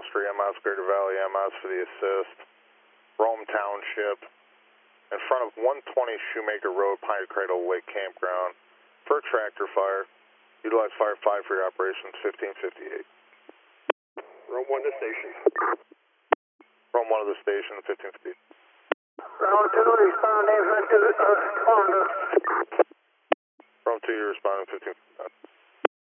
Street, MS Greater Valley, MS for the assist. Rome Township, in front of 120 Shoemaker Road, Pine Cradle Lake Campground, for tractor fire. Utilize fire 5 for your operations, 1558. Rome 1 to station. Rome 1 to the station, 1558. Rome 2, responding to Honda. Rome 2, you're responding, 1559.